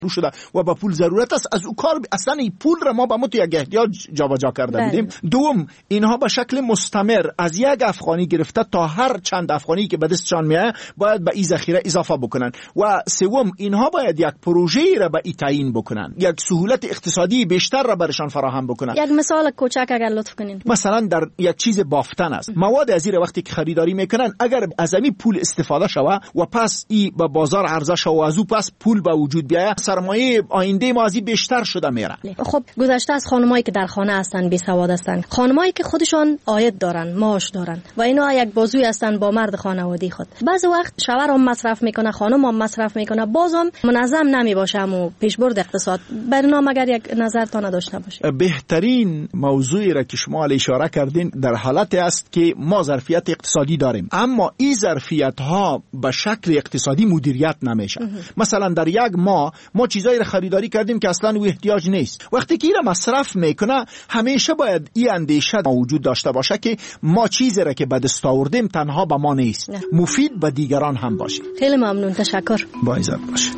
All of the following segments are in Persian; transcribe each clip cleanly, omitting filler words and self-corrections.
شده و با پول ضرورت است، از او کار اصلا این پول را ما به مت یک احتیاج جابجا کرده بودیم. دوم، اینها به شکل مستمر از یک افغانی گرفته تا هر چند افغانی که به دستشان میاد باید به این ذخیره اضافه بکنن. و سوم، اینها باید یک پروژه را به این تعیین بکنن، یک سهولت اقتصادی بیشتر را برشان فراهم بکنن. یک مثال کوچک اگر لطف کنین. مثلا در یک چیز بافتن است، مواد از این وقتی که خریداری میکنن اگر از این پول استفاده شوه و پس این به بازار عرضه شوه و از او پس پول به وجود بیاید، سرمایه آینده ما از این بیشتر شده میره. خب گذشته از خانمایی که در خانه هستن بی سواد هستن، خانمایی که خودشان عاید دارن، معاش دارن و اینا یک بازوی هستن با مرد خانوادگی خود، بعضی وقت شوهر هم مصرف میکنه، خانم هم مصرف میکنه، بازم منظم نمیباشه و پیشبرد اقتصاد. برنامه اگر یک نظر تا نداشته باشه. بهترین موضوعی را که شما علی اشاره کردین در حالت است که ما ظرفیت اقتصادی داریم، اما این ظرفیت ها به شکل اقتصادی مدیریت نمیشه. مثلا در یک ماه ما چیزایی را خریداری کردیم که اصلا او احتیاج نیست. وقتی که این را مصرف میکنه همیشه باید این اندیشه وجود داشته باشه که ما چیزی را که به دست آوردیم تنها به ما نیست، مفید به دیگران هم باشه. خیلی ممنون، تشکر. با عزت باشه.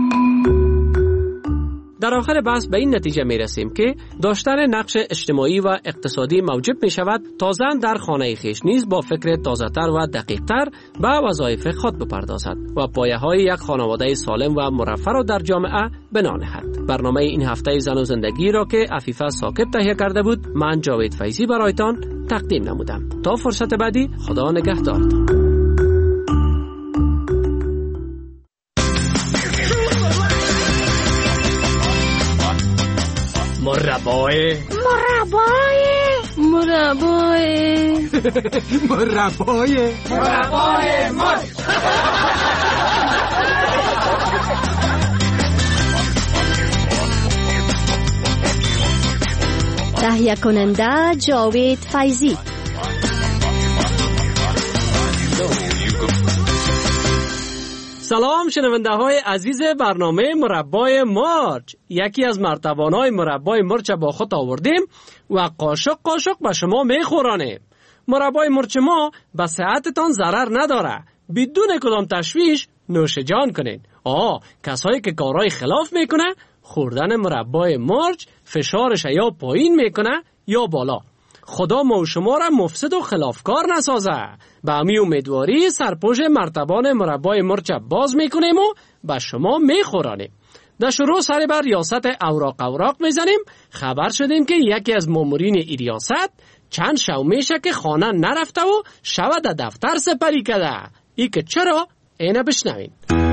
در آخر بحث به این نتیجه می رسیم که داشتن نقش اجتماعی و اقتصادی موجب می شود تا زن در خانه خویش نیز با فکر تازه‌تر و دقیق‌تر به وظایف خود بپردازد و پایه‌های یک خانواده سالم و مرفه را در جامعه بنا نهد. برنامه این هفته زن و زندگی را که عفیفه ساکت تهیه کرده بود، من جاوید فیضی برایتان تقدیم نمودم. تا فرصت بعدی، خدا نگهدارتان. مربای تهیه کننده جاوید فیضی. سلام شنونده های عزیز برنامه مربای مرچ. یکی از مرتبانای مربای مرچ با خود آوردیم و قاشق قاشق به شما میخورانیم. مربای مرچ ما به صحتتان ضرر نداره. بدون کدام تشویش نوش جان کنین. کسایی که کارهای خلاف میکنه، خوردن مربای مرچ فشارش یا پایین میکنه یا بالا. خدا ما و شما را مفسد و خلافکار نسازه. به امی امیدواری سرپوش مرتبان مربای مرچ باز میکنیم و به شما میخورانیم. در شروع سر بر ریاست اوراق میزنیم. خبر شدیم که یکی از مامورین ای ریاست چند شو میشه که خانه نرفته و شو در دفتر سپری کرده. ای که چرا؟ اینه بشنوین.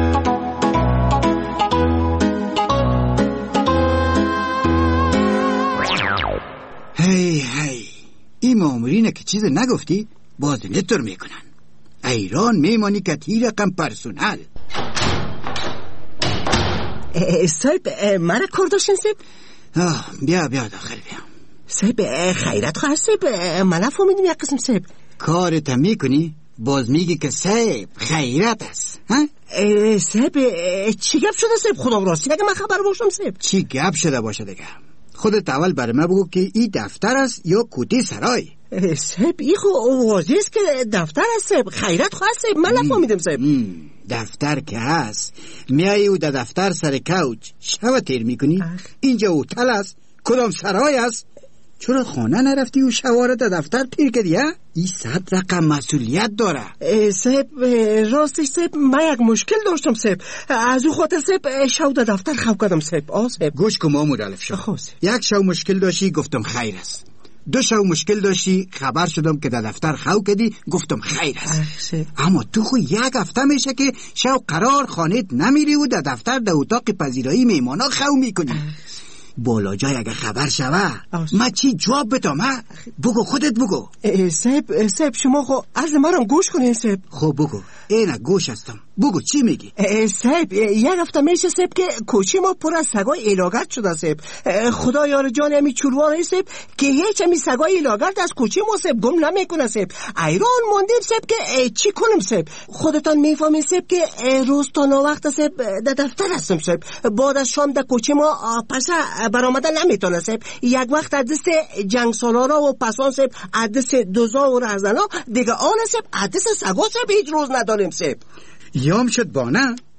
هی این مامورینه که چیز نگفتی باز نتر میکنن. ایران میمانی که تی رقم پرسونل. صاحب مرا کار داشتن صاحب؟ بیا داخل بیا. صاحب خیرت خواهد صاحب، من نفهمیدم یک قسم صاحب. کارت میکنی باز میگی که صاحب خیرت است. صاحب چی گپ شده صاحب؟ خدا راستی اگه من خبر باشم صاحب. چی گپ شده باشه دیگه؟ خودت اول برای من بگو که این دفتر است یا کوتی سرای؟ صاحب این خو واضح است که دفتر است صاحب. خیرت خواهد صاحب، من نفهمیدم صاحب. دفتر که هست میایی و در دفتر سر کوچ شو تیر میکنی؟ اینجا هتل است؟ کدام سرای است؟ چرا خانه نرفتی و شواره در دفتر تیر کردی؟ این 100 رقم مسئولیت داره. صاحب راستش صاحب من یک مشکل داشتم صاحب، از او خاطر صاحب شو در دفتر خواب کردم صاحب. صاحب گوش کن مامور الف شو. یک شو مشکل داشتی گفتم خیر است. 2 شو مشکل داشتی خبر شدم که در دفتر خو کردی گفتم خیر است. اما تو خو یک هفته میشه که شو قرار خانت نمیری و در دفتر در اتاق پذیرایی میمانا خو میکنی. بالا جای اگه خبر شوه ما چی جواب بدم؟ بگو خودت بگو. صاحب شما خو عرض مرام گوش کنین صاحب. خب بگو. اینا گوش هستم. بگو چی میگی؟ صاحب یک هفته میشه صاحب که کوچه ما پر از سگای ایلاگرد شده صاحب. خدا یار جان همی چوروان صاحب که هیچ همی سگای ایلاگرد از کوچه ما صاحب گم نمیکنه صاحب. ایران ماندیم صاحب که چی کنیم صاحب. خودتان میفهمید صاحب که روز تا وقت صاحب در دفتر هستم صاحب. بعد از شام در کوچه ما پس برآمدن نمیتونه صاحب. یک وقت از دست جنگ سالارا و پسان صاحب، از دست دوزا و رهزنا دیگه آن صاحب، از دست سگا صاحب هیچ روز نداریم صاحب. یام شد با نه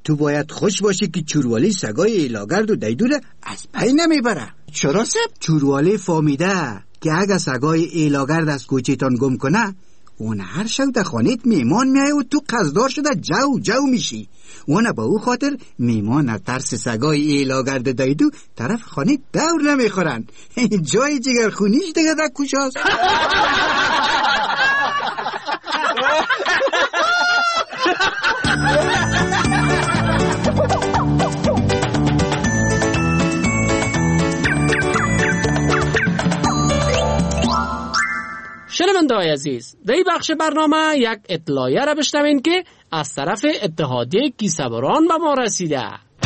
تو باید خوش باشی که چوروالی سگای ایلاگرد و دیدوره از پی نمیبره. چرا سب؟ چوروالی فهمیده که اگه سگای ایلاگرد از کوچیتان گم کنه، اون هر شب در خانیت میمان میای و تو قصدار شده جو میشی. اون با او خاطر میمان از ترس سگای ایلاگرد دیدو طرف خانیت دور نمیخورن. جای جگر خونیش دیگه در کجاست؟ شنونده‌های عزیز، در این بخش برنامه یک اطلاعیه را بشنوین که از طرف اتحادیه کیسه‌بران به ما رسیده.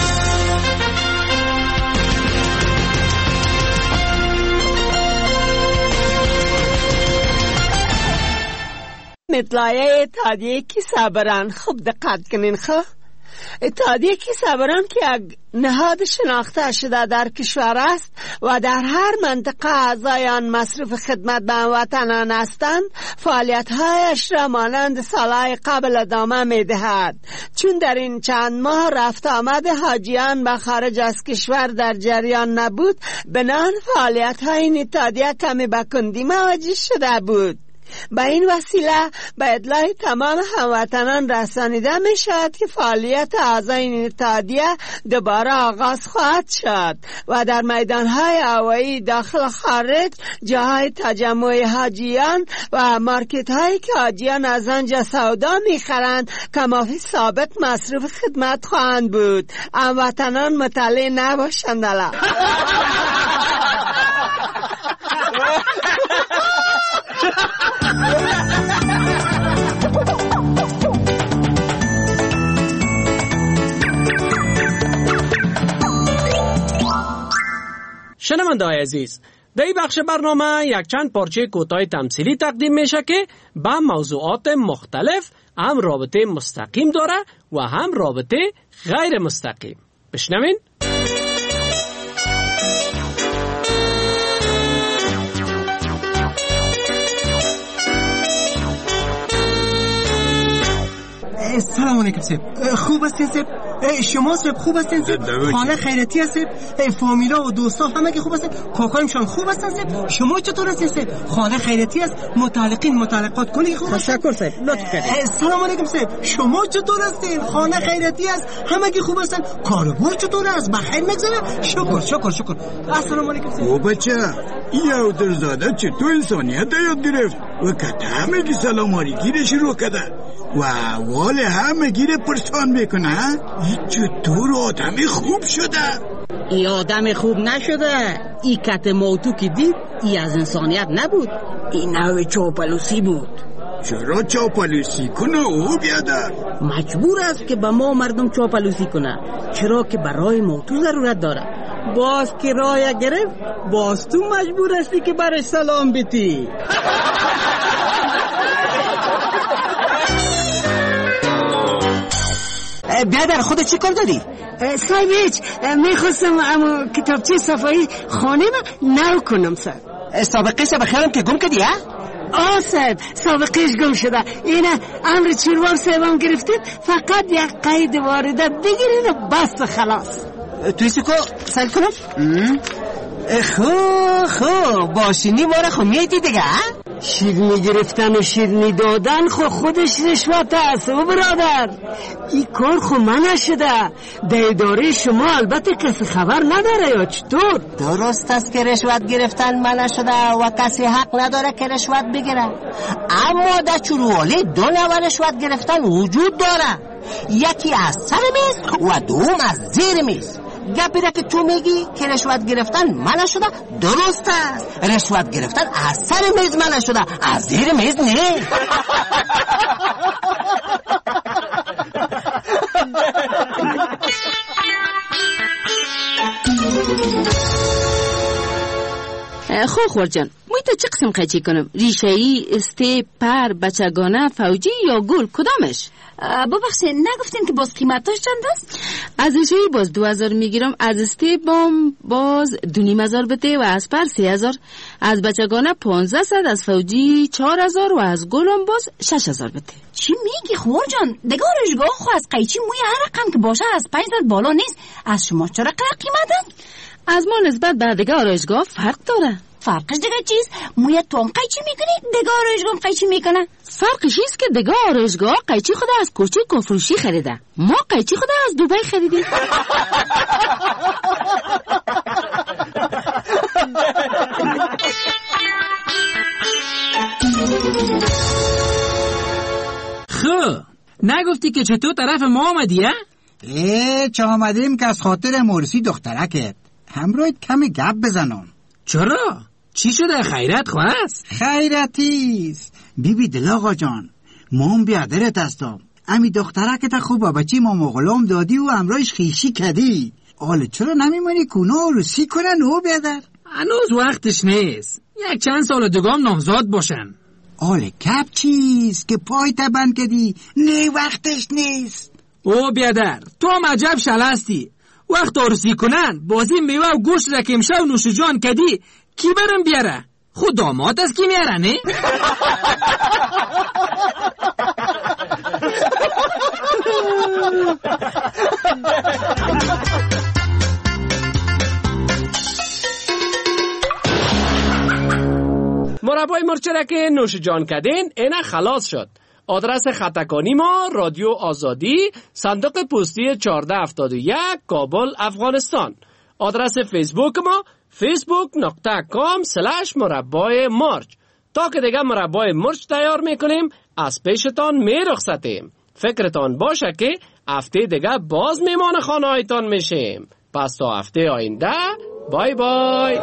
اطلاعیه اتحادیه کیسه‌بران، خوب دقت کنین. اتحادیه کیسه‌بران که یک نهاد شناخته شده در کشور است و در هر منطقه اعضایان مصروف خدمت به هموطنان هستند، فعالیت‌هایش را مانند سالهای قبل ادامه می‌دهد، چون در این چند ماه رفت آمد حاجیان به خارج از کشور در جریان نبود. بنابراین فعالیت‌های این اتحادیه کمی به کندی مواجه شده بود. به این وسیله به اطلاع تمام هموطنان رسانیده می شود که فعالیت اعضای این اتحادیه دوباره آغاز خواهد شد و در میدانهای هوایی داخل و خارج، جاهای تجمع حاجیان و مارکت هایی که حاجیان از آنجا سودا می خرند کمافی ثابت مصروف خدمت خواهند بود. هموطنان مطلع نباشند. شنونده‌های عزیز، در این بخش برنامه یک چند پارچه کوتاه تمثیلی تقدیم میشه که به موضوعات مختلف هم رابطه مستقیم داره و هم رابطه غیر مستقیم. بشنوین. سلام علیکم سب. خوب هستین سب؟ شما سب خوب هستین سب؟ خانه خیرتی هست سب؟ فامیلا و دوستا همه که خوب هستن؟ کاکایمشان خوب هستن سب؟ شما چطور هستین سب؟ خانه خیرتی است؟ متعلقین متعلقات کلی خوب هستن؟ تشکر سب. لطف کردید. سلام علیکم سب. شما چطور هستین؟ خانه خیرتی است؟ همه که خوب هستن؟ کاربار چطور است؟ بخیر میگذره؟ شکر. السلام علیکم سب. او بچه، یو درزاده چطور انسانیت یاد گرفت و کته همه که سلام علیکی رو شروع کرده و وال همه گیره پرسان میکنه. چطور آدمی خوب شده؟ ای آدم خوب نشده. ای کت موتو که دید ای از انسانیت نبود، این نوع چاپلوسی بود. چرا چاپلوسی کنه او بیادر؟ مجبور است که به ما مردم چاپلوسی کنه، چرا که برای موتو ضرورت داره. باز که رای گرفت، باز تو مجبور هستی که برش سلام بیتی. بیادر خودت چی کار داری؟ صاحب هیچ، میخواستم اما کتابچه صفایی خانه ما نو کنم صاحب. سابقه بخیرم که گم کردی ها؟ صاحب سابقهش گم شده. اینه امر چوروار صاحبم گرفتید، فقط یک قید واردت بگیرید و بس خلاص. توی سکو سل کنم؟ خب باشینی باره خو میدی دیگه ها؟ شیرنی گرفتن و شیرنی دادن خودش رشوت است و برادر. این کار من نشده. در اداره شما البته کسی خبر نداره یا چطور؟ درست است که رشوت گرفتن منع شده و کسی حق نداره که رشوت بگیره، اما در چوروالی دو نوع رشوت گرفتن وجود داره، یکی از سر میز و دوم از زیر میز. گپی را که تو میگی که رشوت گرفتن منع شده درست است. رشوت گرفتن از سر میز منع شده، از زیر میز نه. خور جان، البته چه قسم قیچی کنم؟ ریشه‌ای، استیپ، پر، بچگانه، فوجی یا گل؟ کدامش؟ ببخشید نگفتین که باز قیمتاش چند است؟ از ریشه‌ای باز 2000 میگیرم، از استیپ باز 2500 بده و از پر 3000، از بچگانه 1500، از فوجی 4000 و از گلم باز 6000 بده. چی میگی خور جان؟ دیگه آرایشگاه خو از قیچی موی هر رقم که باشه از 5000 بالا نیست. از شما چرا قیمت؟ از ما نسبت به دیگه آرایشگاه فرق داره. فرقش دیگه چیز؟ موی تو هم قیچی میکنی، دیگه آرایشگاه هم قیچی میکنه. فرقش ایست که دیگه آرایشگاه قیچی خود از کوچه کفروشی خریده، ما قیچی خود از دبی خریدیم. خب نگفتی که چطور طرف ما آمدی؟ چه آمدیم که از خاطر مرسی دخترکت همراهت کم گپ بزنم. چرا؟ چی شده؟ خیرت خواست؟ خیرتیست بیبی دل آقا جان، ما هم بیادرت هستم. امی دخترکت خوبه بچی ما مغلوم دادی و همراهش خیشی کدی. حالا چرا نمیمونی کونه روسی کنن او بیادر؟ هنوز وقتش نیست، یک چند سال دیگه نامزاد باشن. حالا کپ چیست که پای تبند کدی؟ نه وقتش نیست. او بیادر تو هم عجب شلستی، وقت عروسی کنن بازی میوه و گوشت را که امشب نوش جان کدی کی برم بیاره؟ خود داماد از کی میاره نه؟ مربای مرچه که نوش جان کدین اینا خلاص شد. آدرس خطکانی ما رادیو آزادی، صندوق پستی 1471 کابل افغانستان. آدرس فیسبوک ما facebook.com/مربای مرچ. تا که دیگه مربای مرچ تیار میکنیم از پیشتان میرخصتیم. فکرتان باشه که هفته دیگه باز میمان خانه هایتان میشیم. پس تا هفته آینده بای بای.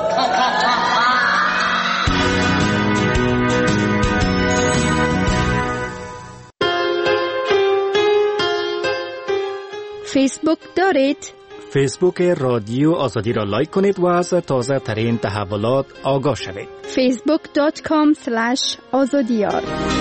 فیسبوک دارید؟ فیسبوک رادیو آزادی را لایک کنید و از تازه ترین تحولات آگاه شوید. facebook.com/azadiyar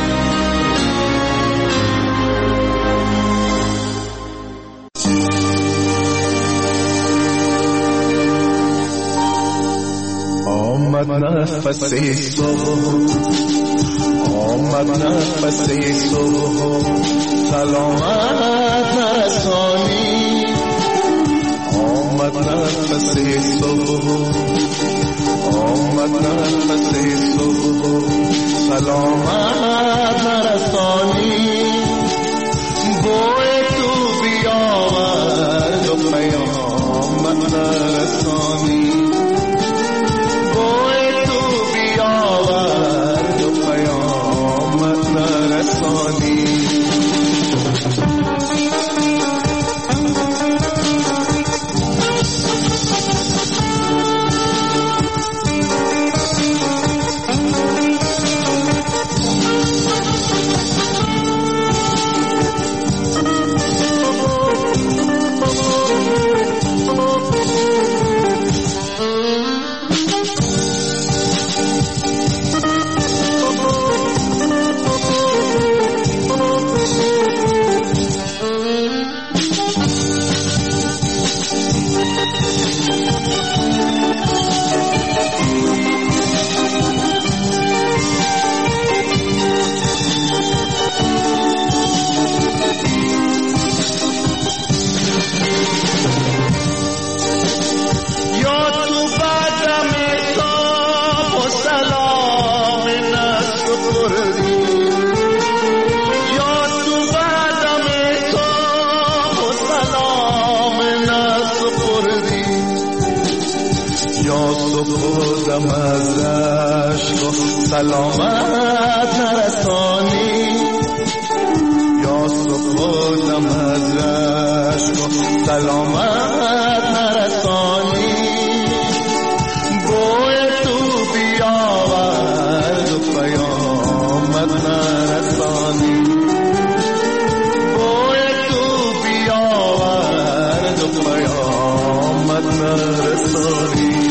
آمد نفس صبح، آمد نفس صبح، سلامت نرسانی. آمد نفس صبح، آمد نفس صبح، سلامت نرسانی. بوی تو بیاورد و پیامت نرسانی. بوی تو بیاورد و پیامت نرسانی. خودم از عشق سلامت نرسانی. یا خودم از عشق سلامت نرسانی. بوی تو بیاورد و پیامت نرسانی. بوی تو بیاورد و پیامت نرسانی.